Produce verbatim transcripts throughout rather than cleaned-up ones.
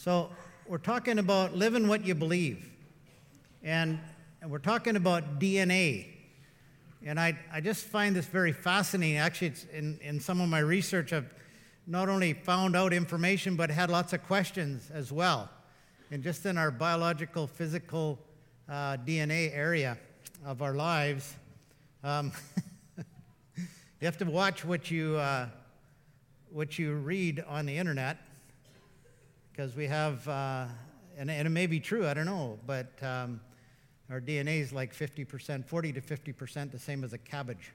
So we're talking about living what you believe. And, and we're talking about D N A. And I, I just find this very fascinating. Actually, it's in, in some of my research, I've not only found out information, but had lots of questions as well. And just in our biological, physical uh, D N A area of our lives, um, you have to watch what you, uh, what you read on the internet, because we have, uh, and, and it may be true, I don't know, but um, our D N A is like fifty percent, forty to fifty percent the same as a cabbage.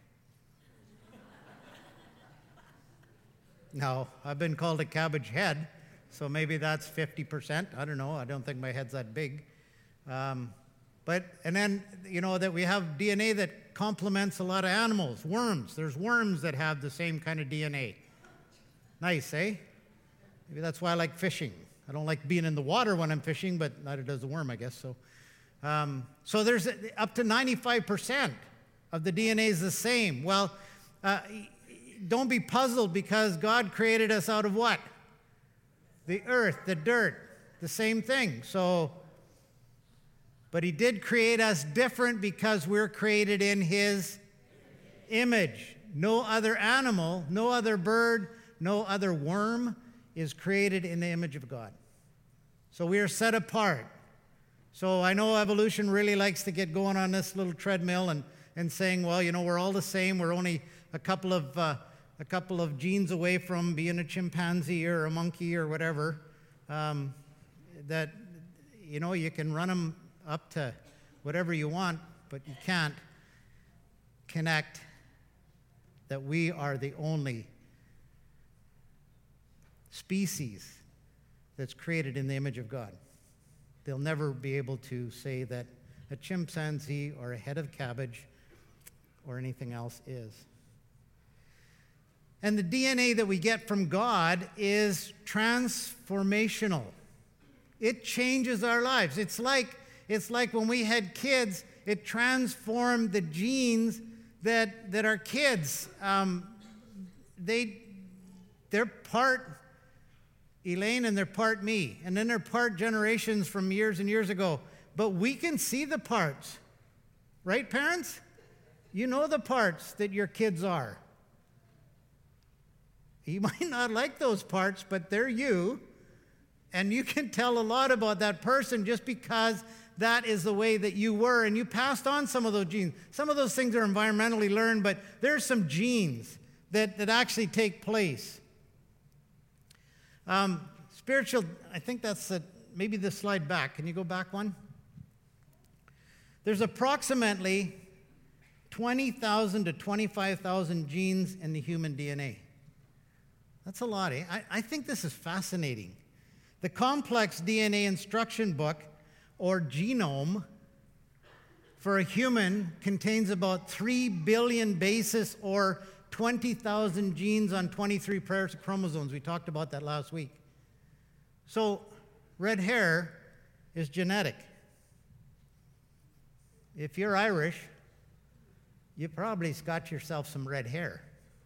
Now, I've been called a cabbage head, so maybe that's fifty percent. I don't know. I don't think my head's that big. Um, but, and then, you know, that we have D N A that complements a lot of animals. Worms. There's worms that have the same kind of D N A. Nice, eh? Maybe that's why I like fishing. I don't like being in the water when I'm fishing, but neither does the worm, I guess. So, um, so there's up to ninety-five percent of the D N A is the same. Well, uh, don't be puzzled, because God created us out of what? The earth, the dirt, the same thing. So, but he did create us different because we're created in his image. No other animal, no other bird, no other worm is created in the image of God. So we are set apart. So I know evolution really likes to get going on this little treadmill and, and saying, well, you know, we're all the same. We're only a couple of uh, a couple of genes away from being a chimpanzee or a monkey or whatever. Um, that, you know, you can run them up to whatever you want, but you can't connect that we are the only species that's created in the image of God. They'll never be able to say that a chimpanzee or a head of cabbage or anything else is. And the D N A that we get from God is transformational. It changes our lives. It's like, it's like when we had kids, it transformed the genes that, that our kids, um, they, they're part Elaine and they're part me. And then they're part generations from years and years ago. But we can see the parts. Right, parents? You know the parts that your kids are. You might not like those parts, but they're you. And you can tell a lot about that person just because that is the way that you were. And you passed on some of those genes. Some of those things are environmentally learned, but there's some genes that, that actually take place. Um, spiritual, I think that's a, maybe the slide back. Can you go back one? There's approximately twenty thousand to twenty-five thousand genes in the human D N A. That's a lot, eh? I, I think this is fascinating. The complex D N A instruction book, or genome, for a human contains about three billion bases, or twenty thousand genes on twenty-three pairs of chromosomes. We talked about that last week. So red hair is genetic. If you're Irish, you probably got yourself some red hair.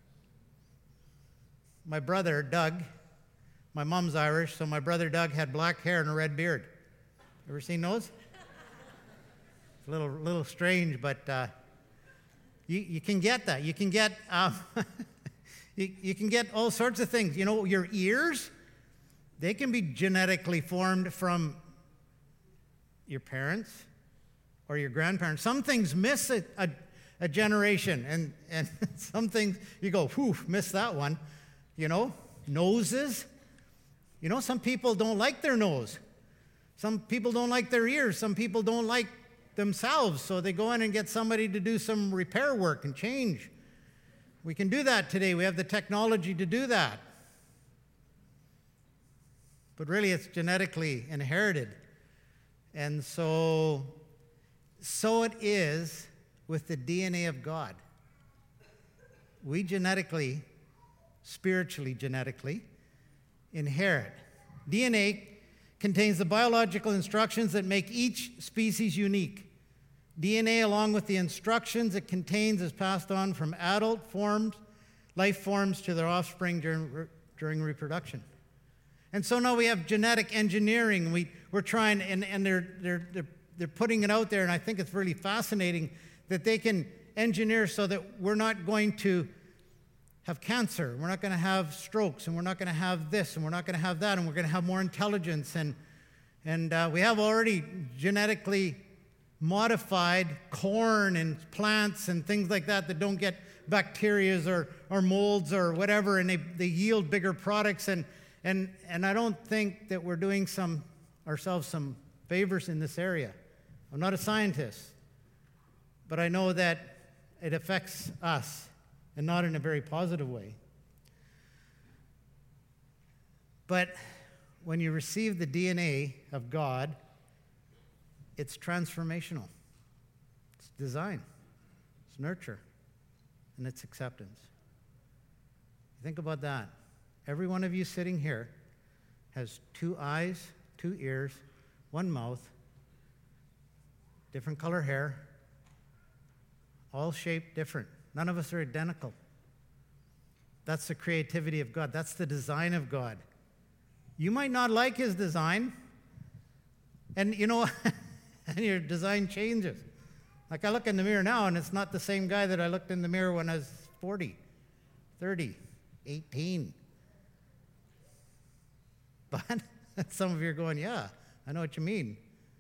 My brother, Doug, my mom's Irish, so my brother Doug had black hair and a red beard. Ever seen those? It's a little, little strange, but uh, You, you can get that. You can get um, you, you can get all sorts of things. You know, your ears, they can be genetically formed from your parents or your grandparents. Some things miss a, a, a generation, and, and some things you go, whew, missed that one. You know, noses. You know, some people don't like their nose. Some people don't like their ears. Some people don't like themselves, so they go in and get somebody to do some repair work and change. We can do that today. We have the technology to do that. But really, it's genetically inherited. And so, so it is with the D N A of God. We genetically, spiritually genetically, inherit. D N A contains the biological instructions that make each species unique. D N A, along with the instructions it contains, is passed on from adult forms, life forms to their offspring during, during reproduction. And so now we have genetic engineering. We, we're trying, and, and they're, they're, they're, they're putting it out there, and I think it's really fascinating that they can engineer so that we're not going to have cancer, we're not going to have strokes, and we're not going to have this, and we're not going to have that, and we're going to have more intelligence. And, and uh, we have already genetically modified corn and plants and things like that that don't get bacteria or, or molds or whatever, and they, they yield bigger products. And, and, and I don't think that we're doing some ourselves some favors in this area. I'm not a scientist, but I know that it affects us, and not in a very positive way. But when you receive the D N A of God, it's transformational. It's design. It's nurture. And it's acceptance. Think about that. Every one of you sitting here has two eyes, two ears, one mouth, different color hair, all shaped different. None of us are identical. That's the creativity of God. That's the design of God. You might not like his design, and you know, and your design changes. Like I look in the mirror now, and it's not the same guy that I looked in the mirror when I was forty, thirty, eighteen. But some of you are going, yeah, I know what you mean.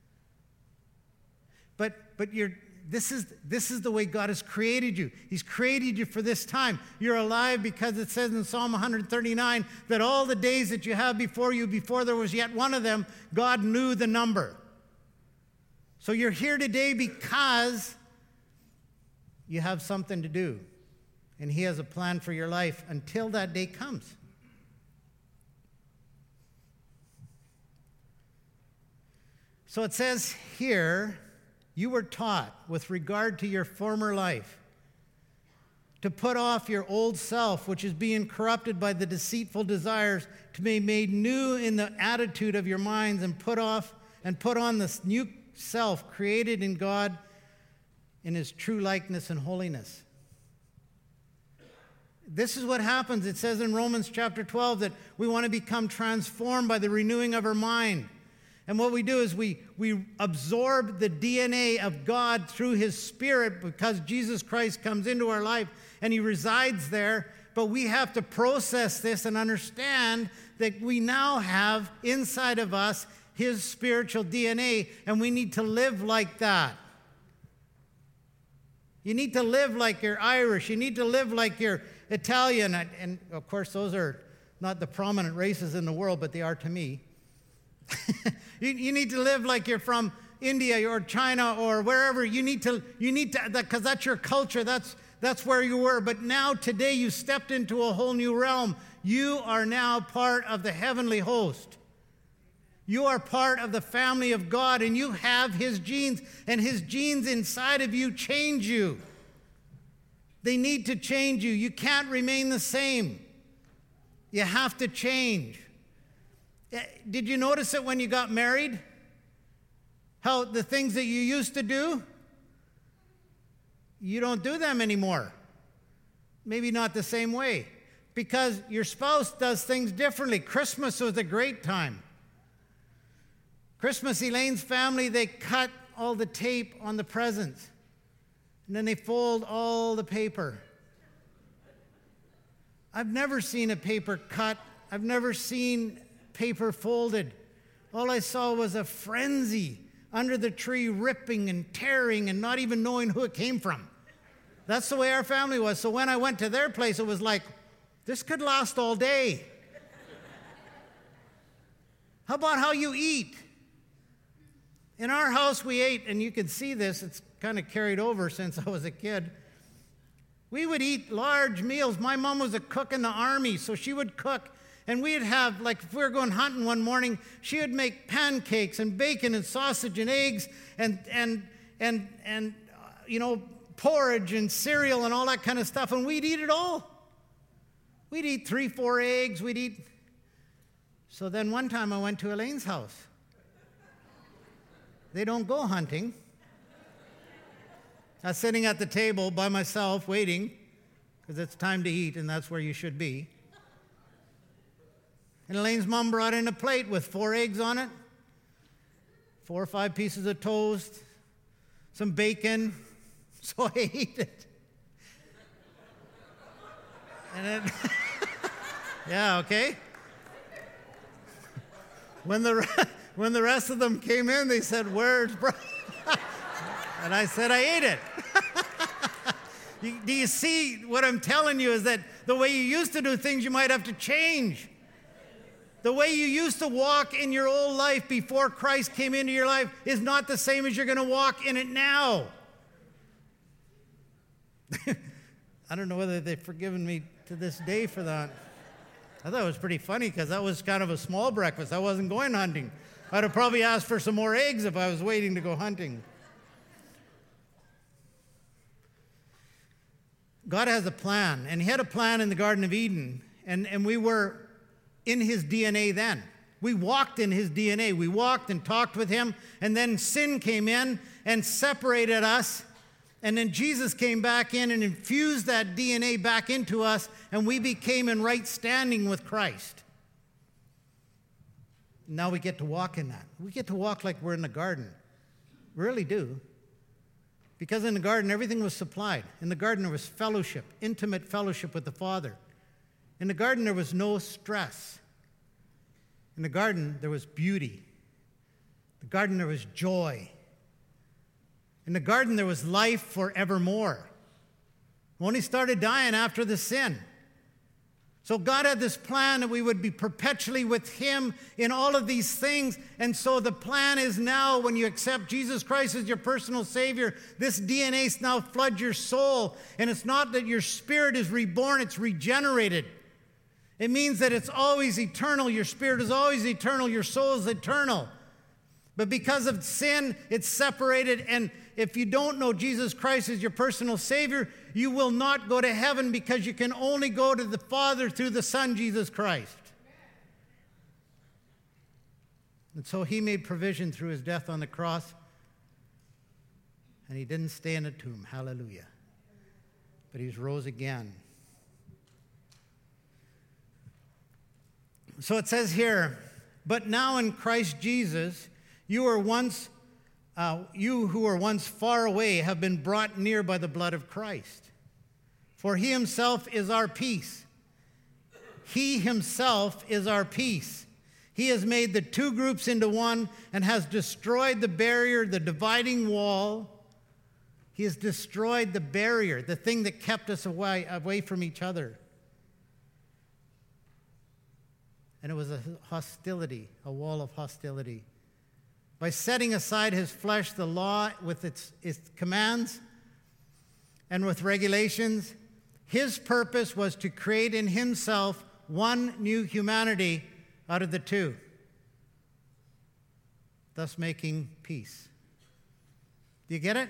But but you're This is, this is the way God has created you. He's created you for this time. You're alive because it says in Psalm one thirty-nine that all the days that you have before you, before there was yet one of them, God knew the number. So you're here today because you have something to do. And he has a plan for your life until that day comes. So it says here, you were taught with regard to your former life to put off your old self, which is being corrupted by the deceitful desires, to be made new in the attitude of your minds, and put off and put on this new self created in God in his true likeness and holiness. This is what happens. It says in Romans chapter twelve that we want to become transformed by the renewing of our mind. And what we do is we, we absorb the D N A of God through his Spirit because Jesus Christ comes into our life and he resides there. But we have to process this and understand that we now have inside of us his spiritual D N A, and we need to live like that. You need to live like you're Irish. You need to live like you're Italian. And, and of course, those are not the prominent races in the world, but they are to me. you, you need to live like you're from India or China or wherever. You need to, you need to, because that's your culture. That's, that's where you were. But now, today, you stepped into a whole new realm. You are now part of the heavenly host. You are part of the family of God, and you have his genes, and his genes inside of you change you. They need to change you. You can't remain the same. You have to change. Did you notice it when you got married? How the things that you used to do, you don't do them anymore. Maybe not the same way. Because your spouse does things differently. Christmas was a great time. Christmas, Elaine's family, they cut all the tape on the presents. And then they fold all the paper. I've never seen a paper cut. I've never seen paper folded. All I saw was a frenzy under the tree, ripping and tearing and not even knowing who it came from. That's the way our family was. So when I went to their place, it was like, this could last all day. How about how you eat? In our house, we ate, and you can see this, it's kind of carried over since I was a kid. We would eat large meals. My mom was a cook in the army, so she would cook. And we'd have, like, if we were going hunting one morning, she would make pancakes and bacon and sausage and eggs and, and, and, and uh, you know, porridge and cereal and all that kind of stuff, and we'd eat it all. We'd eat three, four eggs. We'd eat. So then one time I went to Elaine's house. They don't go hunting. I was sitting at the table by myself waiting because it's time to eat, and that's where you should be. And Elaine's mom brought in a plate with four eggs on it, four or five pieces of toast, some bacon. So I ate it. And then, yeah, okay. When the, when the rest of them came in, they said, "Where's bro?" And I said, "I ate it." you, do you see what I'm telling you is that the way you used to do things, you might have to change. The way you used to walk in your old life before Christ came into your life is not the same as you're going to walk in it now. I don't know whether they've forgiven me to this day for that. I thought it was pretty funny because that was kind of a small breakfast. I wasn't going hunting. I'd have probably asked for some more eggs if I was waiting to go hunting. God has a plan, and he had a plan in the Garden of Eden, and, and we were in his D N A then. We walked in his D N A. We walked and talked with him, and then sin came in and separated us, and then Jesus came back in and infused that D N A back into us, and we became in right standing with Christ. Now we get to walk in that. We get to walk like we're in the garden. We really do. Because in the garden, everything was supplied. In the garden, there was fellowship, intimate fellowship with the Father. In the garden, there was no stress. In the garden, there was beauty. In the garden, there was joy. In the garden, there was life forevermore. We only started dying after the sin. So God had this plan that we would be perpetually with him in all of these things. And so the plan is now, when you accept Jesus Christ as your personal Savior, this D N A now floods your soul. And it's not that your spirit is reborn, it's regenerated. It means that it's always eternal. Your spirit is always eternal. Your soul is eternal. But because of sin, it's separated. And if you don't know Jesus Christ as your personal Savior, you will not go to heaven because you can only go to the Father through the Son, Jesus Christ. And so he made provision through his death on the cross. And he didn't stay in a tomb. Hallelujah. But he rose again. So it says here, but now in Christ Jesus, you were once, uh, you who were once far away have been brought near by the blood of Christ. For he himself is our peace. He himself is our peace. He has made the two groups into one and has destroyed the barrier, the dividing wall. He has destroyed the barrier, the thing that kept us away, away from each other. And it was a hostility, a wall of hostility. By setting aside his flesh, the law with its, its commands and with regulations, his purpose was to create in himself one new humanity out of the two, thus making peace. Do you get it?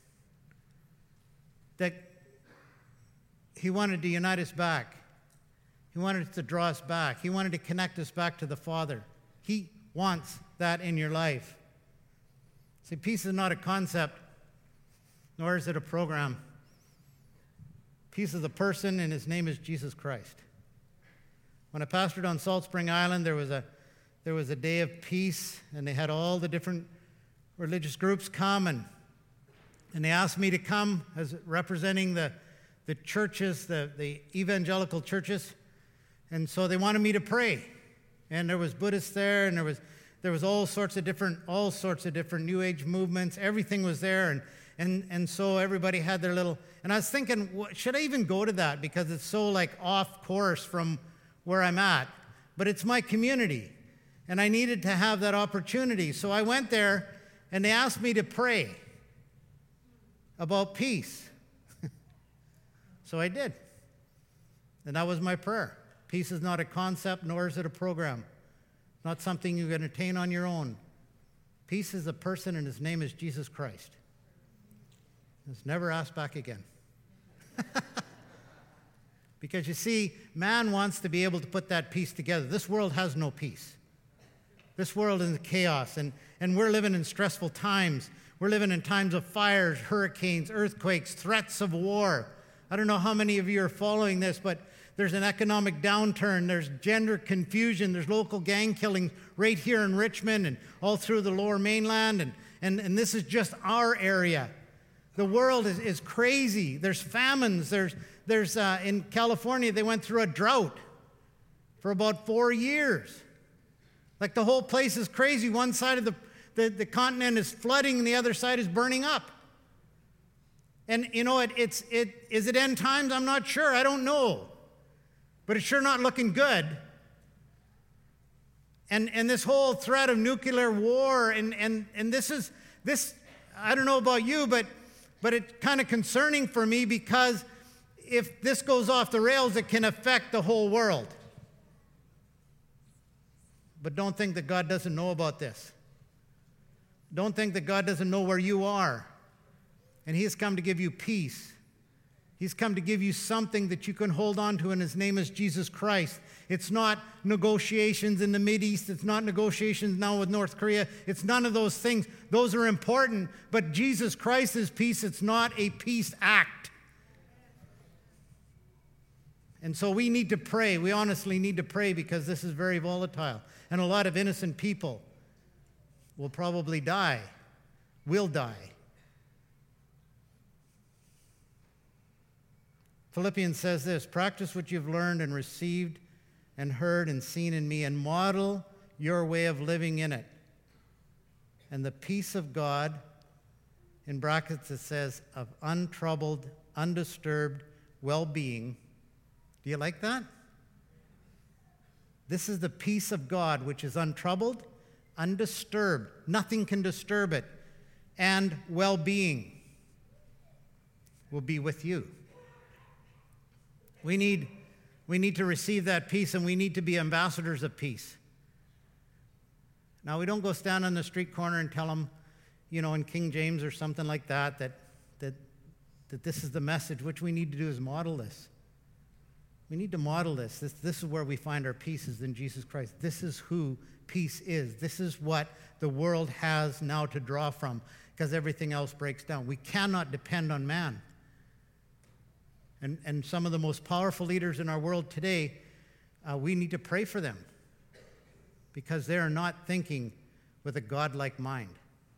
That he wanted to unite us back. He wanted to draw us back. He wanted to connect us back to the Father. He wants that in your life. See, peace is not a concept, nor is it a program. Peace is a person, and his name is Jesus Christ. When I pastored on Salt Spring Island, there was a, there was a day of peace, and they had all the different religious groups come, and, and they asked me to come as representing the, the churches, the, the evangelical churches. And so they wanted me to pray. And there was Buddhists there, and there was there was all sorts of different all sorts of different New Age movements. Everything was there, and and and so everybody had their little. And I was thinking, what, should I even go to that because it's so like off course from where I'm at? But it's my community, and I needed to have that opportunity. So I went there, and they asked me to pray about peace. So I did, and that was my prayer. Peace is not a concept, nor is it a program. It's not something you can attain on your own. Peace is a person, and his name is Jesus Christ. It's never asked back again. Because you see, man wants to be able to put that peace together. This world has no peace. This world is chaos, and, and we're living in stressful times. We're living in times of fires, hurricanes, earthquakes, threats of war. I don't know how many of you are following this, but there's an economic downturn, there's gender confusion, there's local gang killing right here in Richmond and all through the Lower Mainland, and, and, and this is just our area. The world is, is crazy. There's famines. There's, there's uh, in California, they went through a drought for about four years. Like the whole place is crazy. One side of the, the, the continent is flooding and the other side is burning up. And, you know, it, it's, it, is it end times? I'm not sure. I don't know. But it's sure not looking good. And, and this whole threat of nuclear war, and, and, and this is, this, I don't know about you, but, but it's kind of concerning for me, because if this goes off the rails, it can affect the whole world. But don't think that God doesn't know about this. Don't think that God doesn't know where you are. And He has come to give you peace. He's come to give you something that you can hold on to, and His name is Jesus Christ. It's not negotiations in the Mideast. It's not negotiations now with North Korea. It's none of those things. Those are important, but Jesus Christ is peace. It's not a peace act. And so we need to pray. We honestly need to pray, because this is very volatile. And a lot of innocent people will probably die, will die. Philippians says this: practice what you've learned and received and heard and seen in me, and model your way of living in it. And the peace of God, in brackets it says, of untroubled, undisturbed well-being. Do you like that? This is the peace of God, which is untroubled, undisturbed. Nothing can disturb it. And well-being will be with you. We need, we need to receive that peace, and we need to be ambassadors of peace. Now, we don't go stand on the street corner and tell them, you know, in King James or something like that, that, that, that this is the message. What we need to do is model this. We need to model this. This. This is where we find our peace, is in Jesus Christ. This is who peace is. This is what the world has now to draw from, because everything else breaks down. We cannot depend on man. And, and some of the most powerful leaders in our world today, uh, we need to pray for them, because they are not thinking with a God-like mind.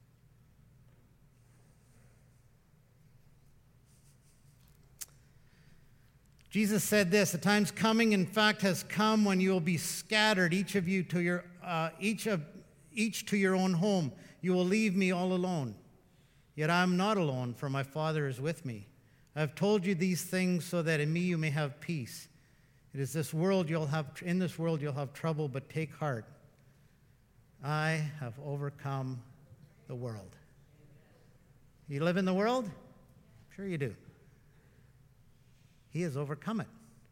Jesus said this: the time's coming, in fact has come, when you will be scattered, each of you to your, uh, each of, each to your own home. You will leave me all alone. Yet I am not alone, for my Father is with me. I have told you these things so that in me you may have peace. It is this world you'll have, in this world you'll have trouble, but take heart. I have overcome the world. You live in the world? Sure you do. He has overcome it.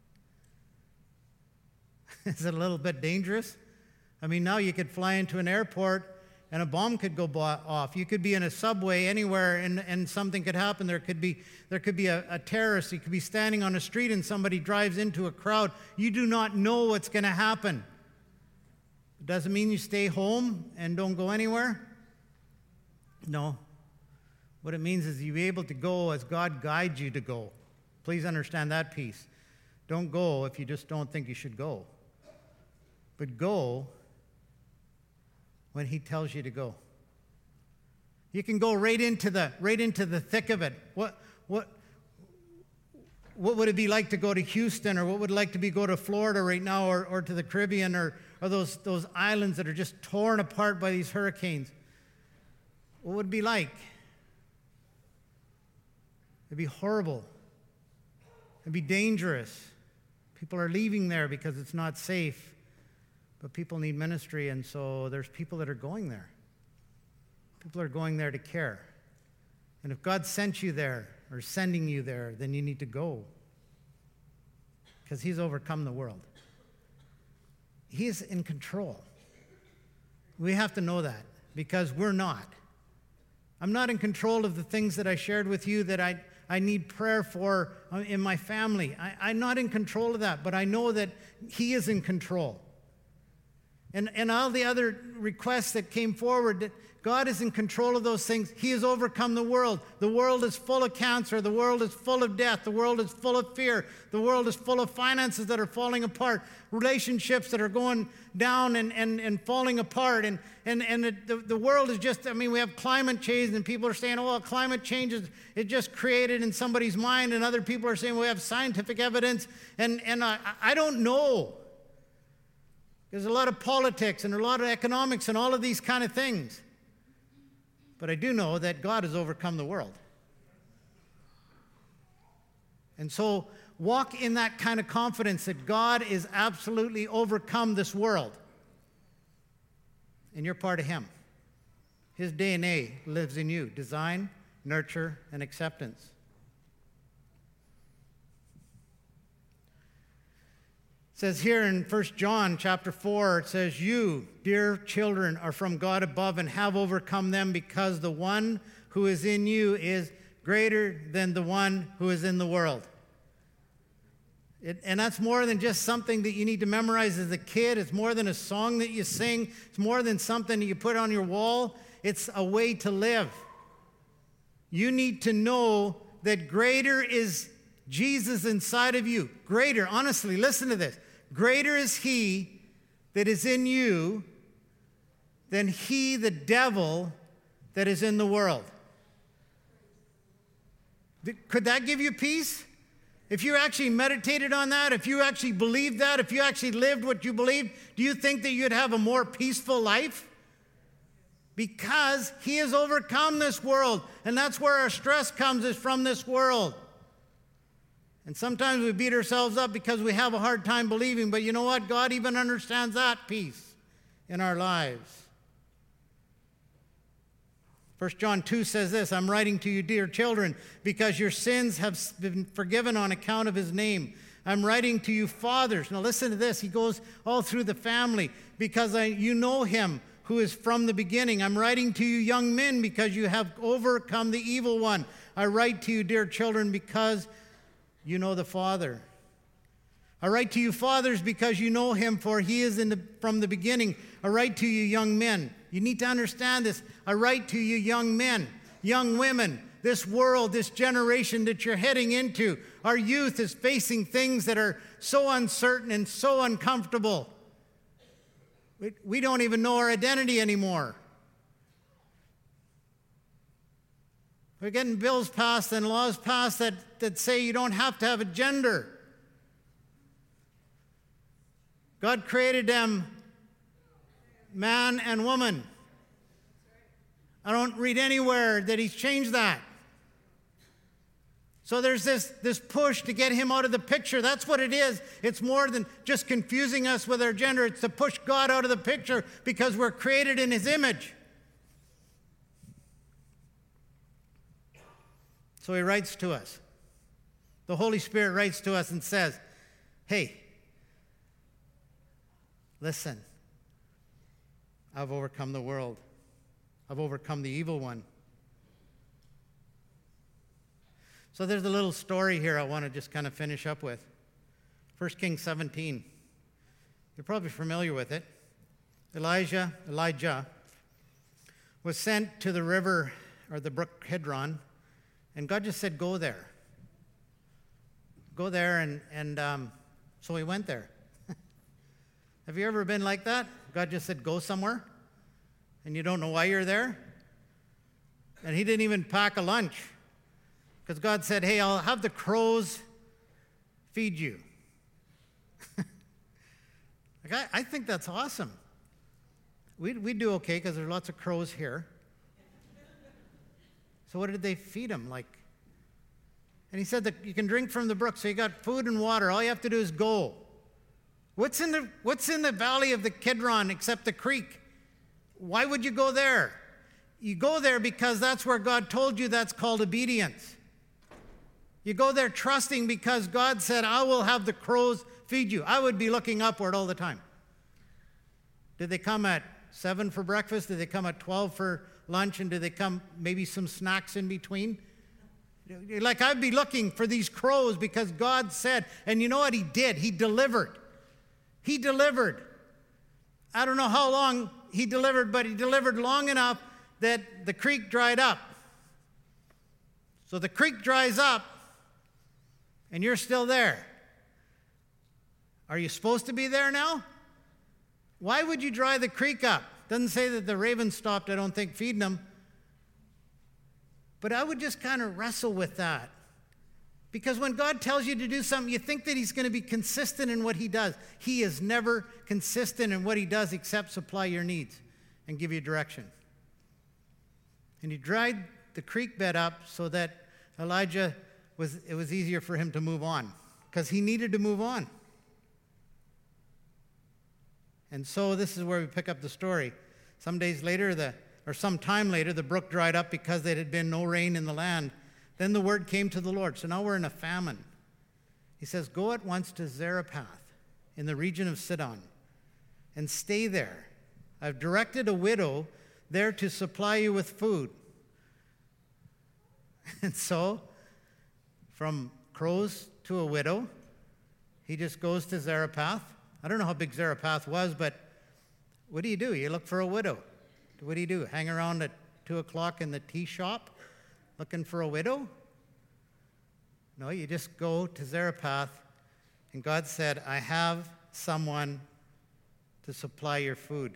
Is it a little bit dangerous? I mean, now you could fly into an airport and a bomb could go off. You could be in a subway anywhere, and, and something could happen. There could be, there could be a, a terrorist. You could be standing on a street and somebody drives into a crowd. You do not know what's going to happen. It doesn't mean you stay home and don't go anywhere. No. What it means is you'll be able to go as God guides you to go. Please understand that piece. Don't go if you just don't think you should go. But go when He tells you to go. You can go right into the right into the thick of it. What what what would it be like to go to Houston, or what would it like to be go to Florida right now, or, or to the Caribbean, or, or those those islands that are just torn apart by these hurricanes? What would it be like? It'd be horrible. It'd be dangerous. People are leaving there because it's not safe. But people need ministry, and so there's people that are going there. People are going there to care. And if God sent you there, or sending you there, then you need to go. Because He's overcome the world. He is in control. We have to know that, because we're not. I'm not in control of the things that I shared with you that I, I need prayer for in my family. I, I'm not in control of that, but I know that He is in control. And, and all the other requests that came forward, that God is in control of those things. He has overcome the world. The world is full of cancer. The world is full of death. The world is full of fear. The world is full of finances that are falling apart, relationships that are going down and, and, and falling apart. And, and, and the, the world is just, I mean, we have climate change, and people are saying, oh, well, climate change is it just created in somebody's mind. And other people are saying, we have scientific evidence. And, and I, I don't know. There's a lot of politics and a lot of economics and all of these kind of things. But I do know that God has overcome the world. And so walk in that kind of confidence that God is absolutely overcome this world. And you're part of him. His D N A lives in you. Design, nurture, and acceptance. It says here in First John chapter four, it says, you, dear children, are from God above and have overcome them, because the one who is in you is greater than the one who is in the world. It, and that's more than just something that you need to memorize as a kid. It's more than a song that you sing. It's more than something that you put on your wall. It's a way to live. You need to know that greater is Jesus inside of you. Greater, honestly, listen to this. Greater is he that is in you than he, the devil, that is in the world. Could that give you peace? If you actually meditated on that, if you actually believed that, if you actually lived what you believed, do you think that you'd have a more peaceful life? Because he has overcome this world, and that's where our stress comes, is from this world. And sometimes we beat ourselves up because we have a hard time believing, but you know what? God even understands that peace in our lives. First John two says this, I'm writing to you, dear children, because your sins have been forgiven on account of his name. I'm writing to you, fathers. Now listen to this. He goes all through the family, because I, you know him who is from the beginning. I'm writing to you, young men, because you have overcome the evil one. I write to you, dear children, because you know the Father. I write to you, fathers, because you know him, for he is in the, from the beginning. I write to you, young men. You need to understand this. I write to you, young men, young women. This world, this generation that you're heading into, our youth is facing things that are so uncertain and so uncomfortable. We, we don't even know our identity anymore. We're getting bills passed and laws passed that, that say you don't have to have a gender. God created them man and woman. I don't read anywhere that he's changed that. So there's this, this push to get him out of the picture. That's what it is. It's more than just confusing us with our gender. It's to push God out of the picture, because we're created in his image. So he writes to us. The Holy Spirit writes to us and says, hey, listen, I've overcome the world. I've overcome the evil one. So there's a little story here I want to just kind of finish up with. First Kings seventeen. You're probably familiar with it. Elijah, Elijah was sent to the river, or the brook Kidron, and God just said, go there. Go there, and, and um, so he went there. Have you ever been like that? God just said, go somewhere, and you don't know why you're there? And he didn't even pack a lunch, because God said, hey, I'll have the crows feed you. like I, I think that's awesome. We we do okay, because there's lots of crows here. So what did they feed him? Like, and he said that you can drink from the brook, so you got food and water. All you have to do is go. What's in the what's in the valley of the Kidron except the creek? Why would you go there? You go there because that's where God told you. That's called obedience. You go there trusting because God said, I will have the crows feed you. I would be looking upward all the time. Did they come at seven for breakfast? Did they come at twelve for lunch? And did they come maybe some snacks in between? Like, I'd be looking for these crows because God said, and you know what he did? He delivered. He delivered. I don't know how long he delivered, but he delivered long enough that the creek dried up. So the creek dries up, and you're still there. Are you supposed to be there now? Why would you dry the creek up? Doesn't say that the ravens stopped, I don't think, feeding them. But I would just kind of wrestle with that. Because when God tells you to do something, you think that he's going to be consistent in what he does. He is never consistent in what he does except supply your needs and give you direction. And he dried the creek bed up so that Elijah, was it was easier for him to move on. Because he needed to move on. And so this is where we pick up the story. Some days later, the, or some time later, the brook dried up because there had been no rain in the land. Then the word came to the Lord. So now we're in a famine. He says, go at once to Zarephath in the region of Sidon and stay there. I've directed a widow there to supply you with food. And so, from crows to a widow, he just goes to Zarephath. I don't know how big Zarephath was, but what do you do? You look for a widow. What do you do? Hang around at two o'clock in the tea shop looking for a widow? No, you just go to Zarephath, and God said, I have someone to supply your food.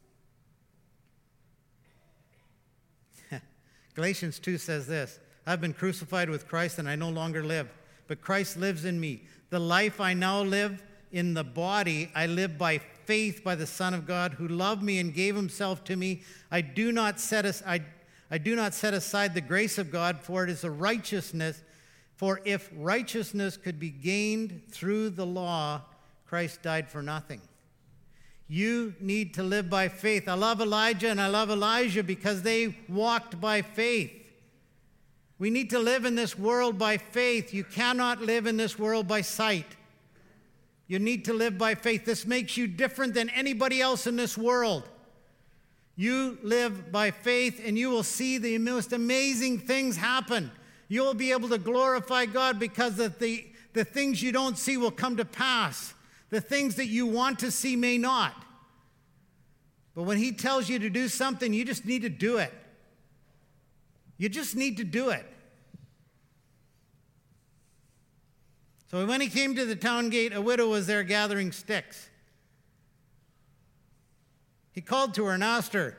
Galatians two says this, I've been crucified with Christ, and I no longer live, but Christ lives in me. The life I now live in the body, I live by faith by the Son of God who loved me and gave himself to me. I do not set as, I, I do not set aside the grace of God, for it is a righteousness. For if righteousness could be gained through the law, Christ died for nothing. You need to live by faith. I love Elijah and I love Elijah because they walked by faith. We need to live in this world by faith. You cannot live in this world by sight. You need to live by faith. This makes you different than anybody else in this world. You live by faith and you will see the most amazing things happen. You will be able to glorify God because of the, the things you don't see will come to pass. The things that you want to see may not. But when he tells you to do something, you just need to do it. You just need to do it. So when he came to the town gate, a widow was there gathering sticks. He called to her and asked her,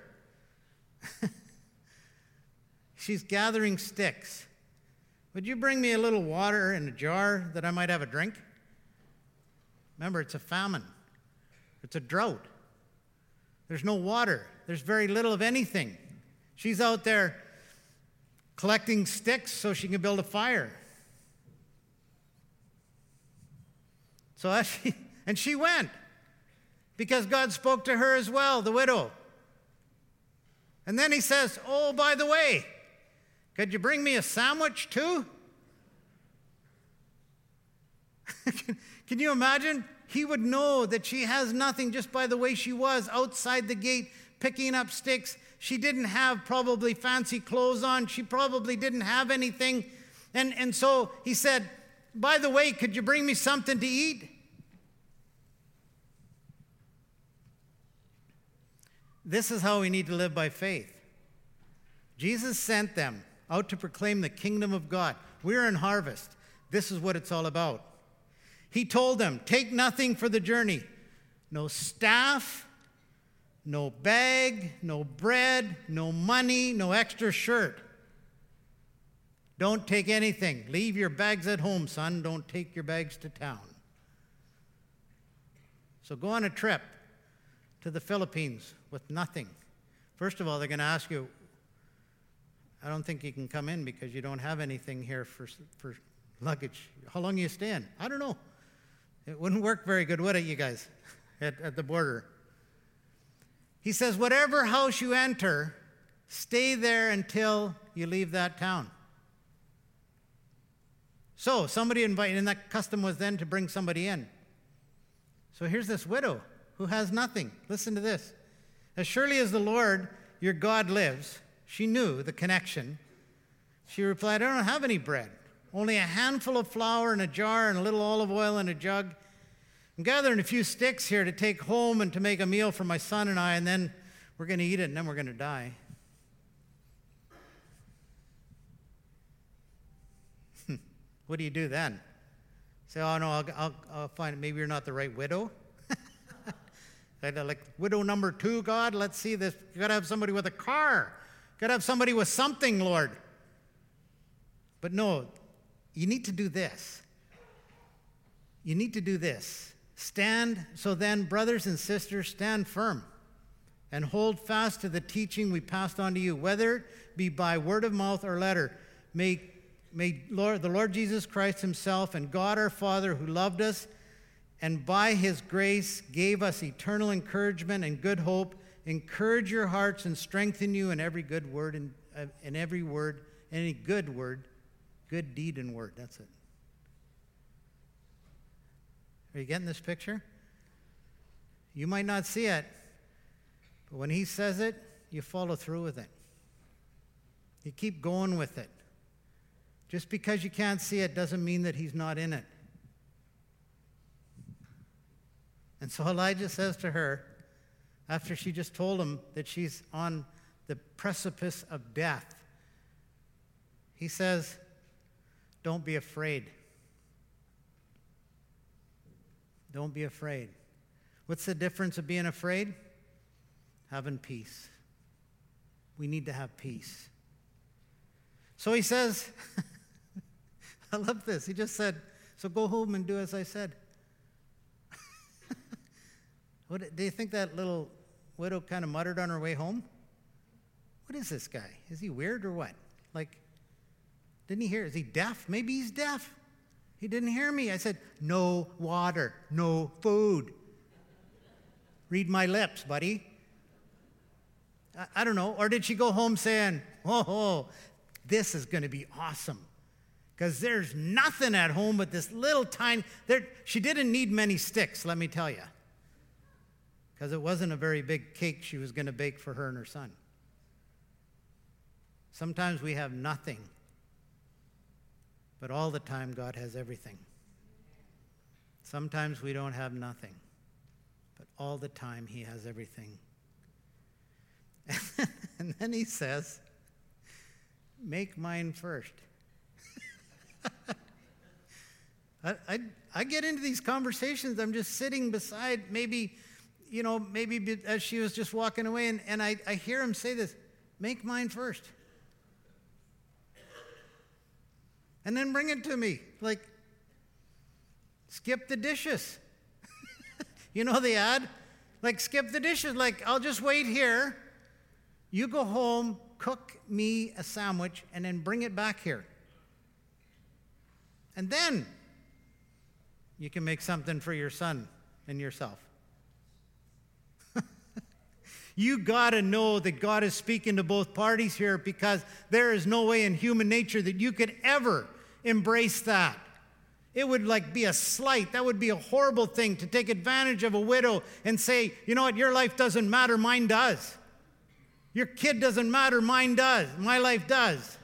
she's gathering sticks. Would you bring me a little water in a jar that I might have a drink? Remember, it's a famine. It's a drought. There's no water. There's very little of anything. She's out there collecting sticks so she can build a fire. So as she, and she went because God spoke to her as well, the widow. And then he says, oh, by the way, could you bring me a sandwich too? can, can you imagine? He would know that she has nothing just by the way she was outside the gate picking up sticks. She didn't have probably fancy clothes on. She probably didn't have anything. And, and so he said, by the way, could you bring me something to eat? This is how we need to live by faith. Jesus sent them out to proclaim the kingdom of God. We're in harvest. This is what it's all about. He told them, take nothing for the journey. No staff, no bag, no bread, no money, no extra shirt. Don't take anything. Leave your bags at home, son. Don't take your bags to town. So go on a trip to the Philippines with nothing. First of all, they're going to ask you, I don't think you can come in because you don't have anything here for, for luggage. How long are you staying? I don't know. It wouldn't work very good, would it, you guys, at, at the border? He says, whatever house you enter, stay there until you leave that town. So somebody invited, and that custom was then to bring somebody in. So here's this widow who has nothing. Listen to this. As surely as the Lord, your God, lives, she knew the connection. She replied, I don't have any bread, only a handful of flour in a jar and a little olive oil in a jug. I'm gathering a few sticks here to take home and to make a meal for my son and I, and then we're going to eat it, and then we're going to die. What do you do then? Say, oh, no, I'll, I'll, I'll find it. Maybe you're not the right widow. Like, widow number two, God, let's see this. You got to have somebody with a car. You got to have somebody with something, Lord. But no, you need to do this. You need to do this. Stand, so then, brothers and sisters, stand firm and hold fast to the teaching we passed on to you, whether it be by word of mouth or letter. May, may Lord, the Lord Jesus Christ himself and God our Father, who loved us and by his grace gave us eternal encouragement and good hope, encourage your hearts and strengthen you in every good word and uh, in every word, any good word, good deed and word. That's it. Are you getting this picture? You might not see it, but when he says it, you follow through with it. You keep going with it. Just because you can't see it doesn't mean that he's not in it. And so Elijah says to her, after she just told him that she's on the precipice of death, he says, don't be afraid. Don't be afraid. What's the difference of being afraid? Having peace. We need to have peace. So he says, I love this. He just said, so go home and do as I said. What, do you think that little widow kind of muttered on her way home? What is this guy? Is he weird or what? Like, didn't he hear? Is he deaf? Maybe he's deaf. He didn't hear me. I said, no water, no food. Read my lips, buddy. I, I don't know. Or did she go home saying, oh, oh this is going to be awesome? Because there's nothing at home but this little tiny... There, she didn't need many sticks, let me tell you. Because it wasn't a very big cake she was going to bake for her and her son. Sometimes we have nothing. But all the time, God has everything. Sometimes we don't have nothing. But all the time, he has everything. And then he says, make mine first. I, I, I get into these conversations. I'm just sitting beside, maybe, you know, maybe as she was just walking away, and, and I, I hear him say this, make mine first. And then bring it to me. Like, skip the dishes. You know the ad? Like, skip the dishes. Like, I'll just wait here. You go home, cook me a sandwich, and then bring it back here. And then you can make something for your son and yourself. You got to know that God is speaking to both parties here, because there is no way in human nature that you could ever embrace that. It would like be a slight. That would be a horrible thing, to take advantage of a widow and say, you know what, your life doesn't matter, mine does. Your kid doesn't matter, mine does. My life does.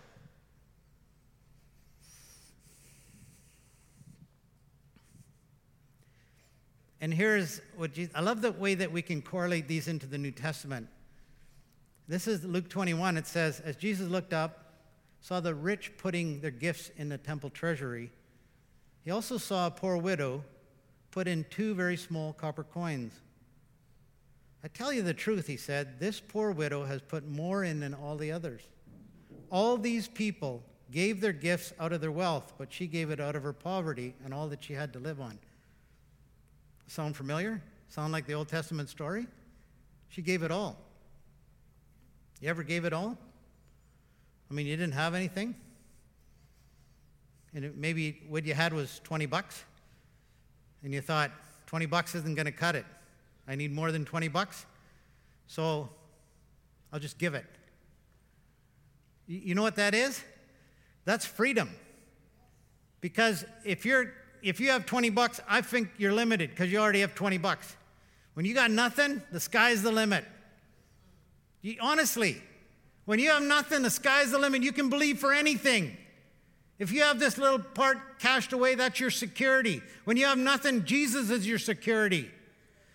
And here's what Jesus, I love the way that we can correlate these into the New Testament. This is Luke twenty-one. It says, as Jesus looked up, saw the rich putting their gifts in the temple treasury, he also saw a poor widow put in two very small copper coins. I tell you the truth, he said, this poor widow has put more in than all the others. All these people gave their gifts out of their wealth, but she gave it out of her poverty and all that she had to live on. Sound familiar? Sound like the Old Testament story? She gave it all. You ever gave it all? I mean, you didn't have anything? And it, maybe what you had was twenty bucks? And you thought, twenty bucks isn't going to cut it. I need more than twenty bucks, so I'll just give it. You, you know what that is? That's freedom. Because if you're If you have twenty bucks, I think you're limited because you already have twenty bucks. When you got nothing, the sky's the limit. You, honestly, when you have nothing, the sky's the limit. You can believe for anything. If you have this little part cashed away, that's your security. When you have nothing, Jesus is your security.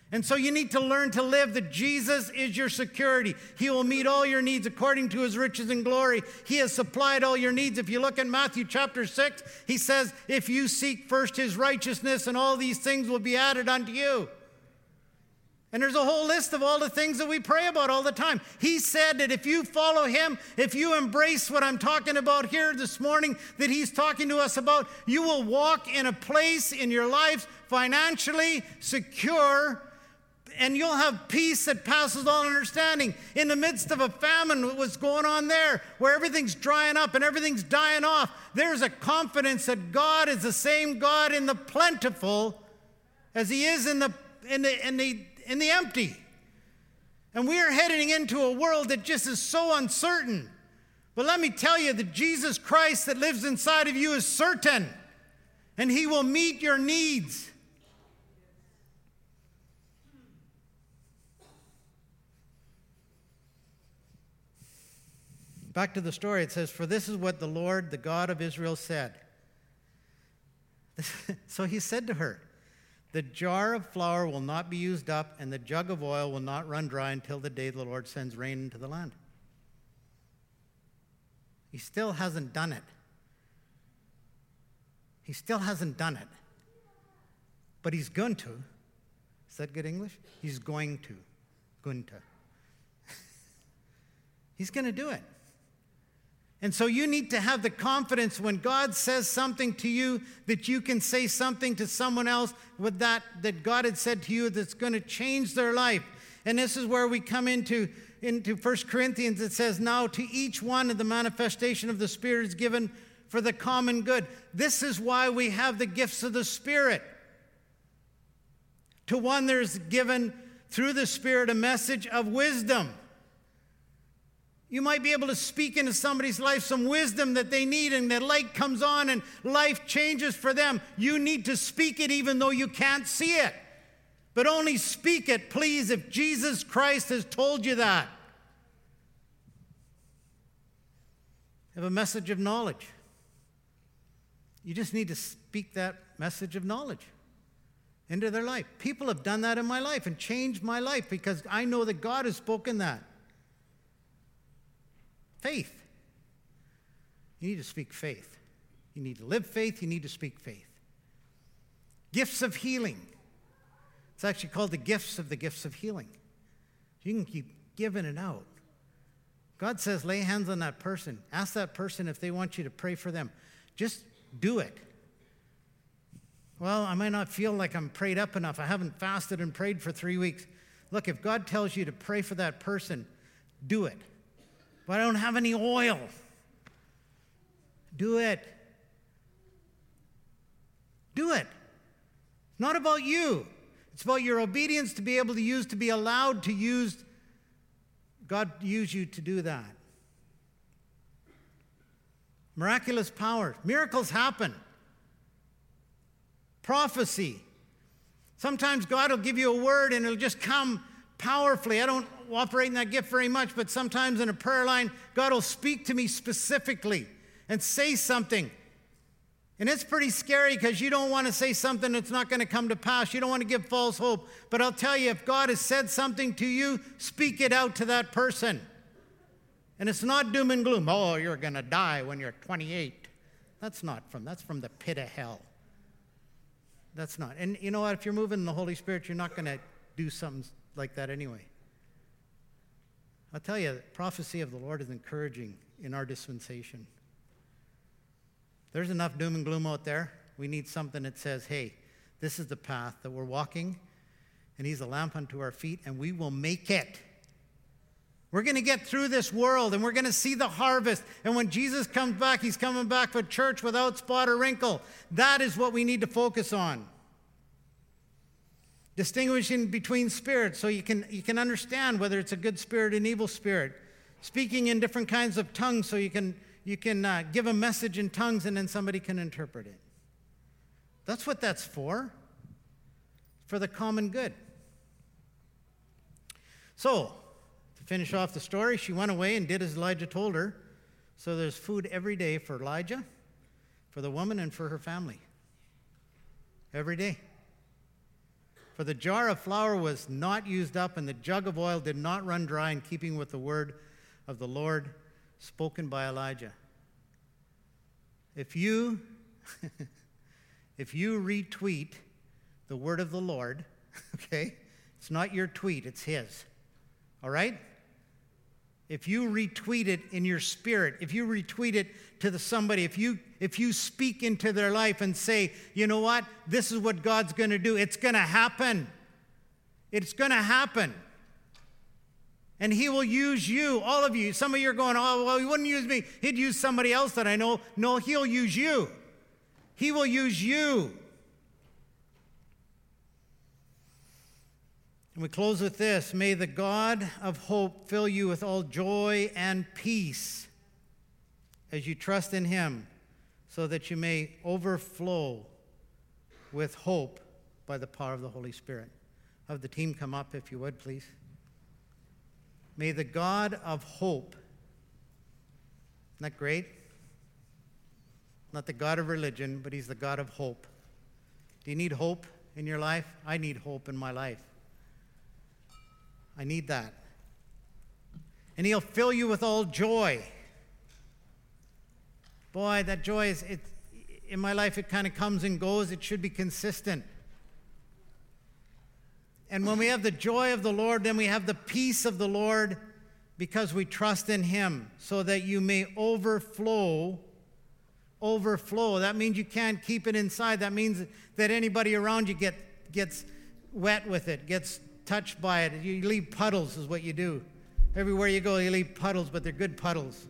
And so you need to learn to live that Jesus is your security. He will meet all your needs according to his riches and glory. He has supplied all your needs. If you look at Matthew chapter six, he says, if you seek first his righteousness, and all these things will be added unto you. And there's a whole list of all the things that we pray about all the time. He said that if you follow him, if you embrace what I'm talking about here this morning, that he's talking to us about, you will walk in a place in your life financially secure, and you'll have peace that passes all understanding. In the midst of a famine, what was going on there, where everything's drying up and everything's dying off, there's a confidence that God is the same God in the plentiful as he is in the in the in the in the empty. And we are heading into a world that just is so uncertain. But let me tell you that Jesus Christ that lives inside of you is certain, and he will meet your needs. Back to the story, it says, for this is what the Lord, the God of Israel, said. So he said to her, the jar of flour will not be used up, and the jug of oil will not run dry until the day the Lord sends rain into the land. He still hasn't done it. He still hasn't done it. But he's going to. Is that good English? He's going to. Going to. He's going to do it. And so you need to have the confidence when God says something to you that you can say something to someone else with that that God had said to you that's going to change their life. And this is where we come into, into First Corinthians. It says, now to each one of the manifestation of the Spirit is given for the common good. This is why we have the gifts of the Spirit. To one there's given through the Spirit a message of wisdom. You might be able to speak into somebody's life some wisdom that they need, and the light comes on and life changes for them. You need to speak it even though you can't see it. But only speak it, please, if Jesus Christ has told you that. Have a message of knowledge. You just need to speak that message of knowledge into their life. People have done that in my life and changed my life because I know that God has spoken that. Faith. You need to speak faith. You need to live faith. You need to speak faith. Gifts of healing. It's actually called the gifts of the gifts of healing. You can keep giving it out. God says, lay hands on that person. Ask that person if they want you to pray for them. Just do it. Well, I might not feel like I'm prayed up enough. I haven't fasted and prayed for three weeks. Look, if God tells you to pray for that person, do it. But I don't have any oil. Do it. Do it. It's not about you. It's about your obedience to be able to use, to be allowed to use, God use you to do that. Miraculous power. Miracles happen. Prophecy. Sometimes God will give you a word and it'll just come powerfully. I don't operate in that gift very much, but sometimes in a prayer line, God will speak to me specifically and say something. And it's pretty scary because you don't want to say something that's not going to come to pass. You don't want to give false hope. But I'll tell you, if God has said something to you, speak it out to that person. And it's not doom and gloom. Oh, you're going to die when you're twenty-eight. That's not from, that's from the pit of hell. That's not. And you know what? If you're moving in the Holy Spirit, you're not going to do something like that anyway. I'll tell you, the prophecy of the Lord is encouraging in our dispensation. There's enough doom and gloom out there. We need something that says, hey, this is the path that we're walking, and he's a lamp unto our feet, and we will make it. We're going to get through this world, and we're going to see the harvest. And when Jesus comes back, he's coming back for a church without spot or wrinkle. That is what we need to focus on. Distinguishing between spirits so you can, you can understand whether it's a good spirit and evil spirit. Speaking in different kinds of tongues so you can, you can uh, give a message in tongues and then somebody can interpret it. That's what that's for. For the common good. So, to finish off the story, she went away and did as Elijah told her. So there's food every day for Elijah, for the woman, and for her family. Every day. For the jar of flour was not used up, and the jug of oil did not run dry, in keeping with the word of the Lord spoken by Elijah. If you, if you retweet the word of the Lord, okay, it's not your tweet, it's his, all right? If you retweet it in your spirit, if you retweet it to the somebody, if you if you speak into their life and say, you know what, this is what God's going to do, it's going to happen. It's going to happen. And he will use you, all of you. Some of you are going, oh, well, he wouldn't use me. He'd use somebody else that I know. No, he'll use you. He will use you. And we close with this. May the God of hope fill you with all joy and peace as you trust in him, so that you may overflow with hope by the power of the Holy Spirit. Have the team come up, if you would, please. May the God of hope, isn't that great? Not the God of religion, but he's the God of hope. Do you need hope in your life? I need hope in my life. I need that. And he'll fill you with all joy. Boy, that joy is, it, in my life, it kind of comes and goes. It should be consistent. And when we have the joy of the Lord, then we have the peace of the Lord, because we trust in him, so that you may overflow. Overflow. That means you can't keep it inside. That means that anybody around you get, gets wet with it, gets touched by it. You leave puddles is what you do. Everywhere you go, you leave puddles, but they're good puddles.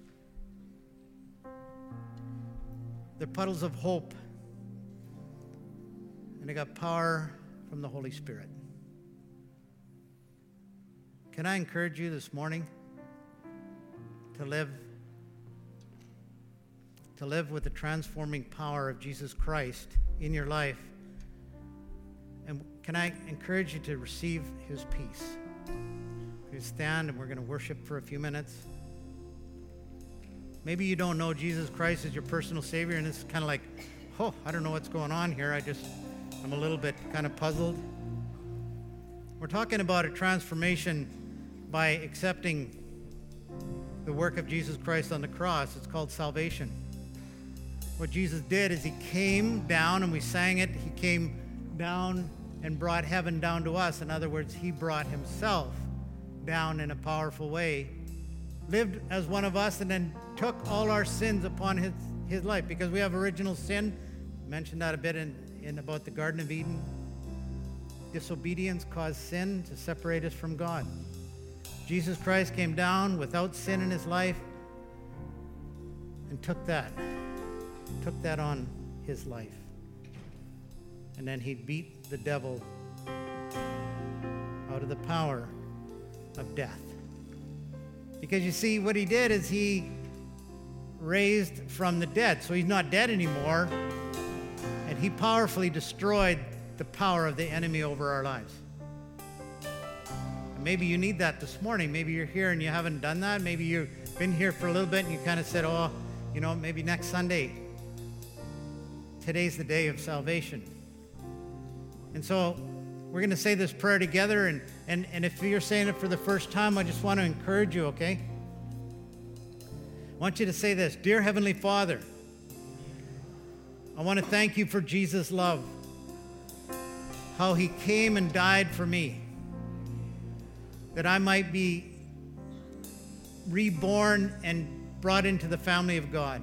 They're puddles of hope. And they got power from the Holy Spirit. Can I encourage you this morning to live to live with the transforming power of Jesus Christ in your life? And can I encourage you to receive his peace? We stand and we're going to worship for a few minutes. Maybe you don't know Jesus Christ as your personal Savior, and it's kind of like, oh, I don't know what's going on here. I just, I'm a little bit kind of puzzled. We're talking about a transformation by accepting the work of Jesus Christ on the cross. It's called salvation. What Jesus did is he came down, and we sang it, he came down and brought heaven down to us. In other words, he brought himself down in a powerful way, lived as one of us, and then took all our sins upon his, his life, because we have original sin. I mentioned that a bit in, in about the Garden of Eden. Disobedience caused sin to separate us from God. Jesus Christ came down without sin in his life and took that, took that on his life. And then he beat the devil out of the power of death. Because you see, what he did is he raised from the dead. So he's not dead anymore. And he powerfully destroyed the power of the enemy over our lives. And maybe you need that this morning. Maybe you're here and you haven't done that. Maybe you've been here for a little bit and you kind of said, oh, you know, maybe next Sunday. Today's the day of salvation. And so we're going to say this prayer together. And, and, and if you're saying it for the first time, I just want to encourage you, okay? I want you to say this. Dear Heavenly Father, I want to thank you for Jesus' love, how he came and died for me, that I might be reborn and brought into the family of God,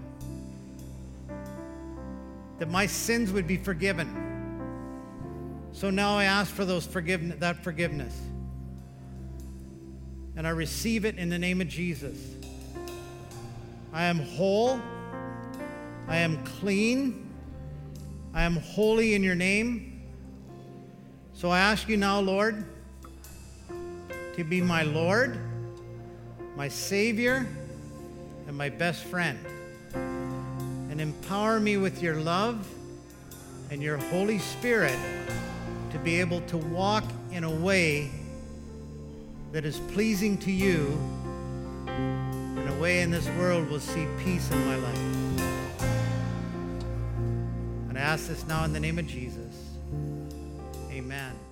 that my sins would be forgiven. So now I ask for those forgiveness, that forgiveness, and I receive it in the name of Jesus. I am whole, I am clean, I am holy in your name. So I ask you now, Lord, to be my Lord, my Savior, and my best friend. And empower me with your love and your Holy Spirit to be able to walk in a way that is pleasing to you, in a way in this world will see peace in my life. And I ask this now in the name of Jesus. Amen.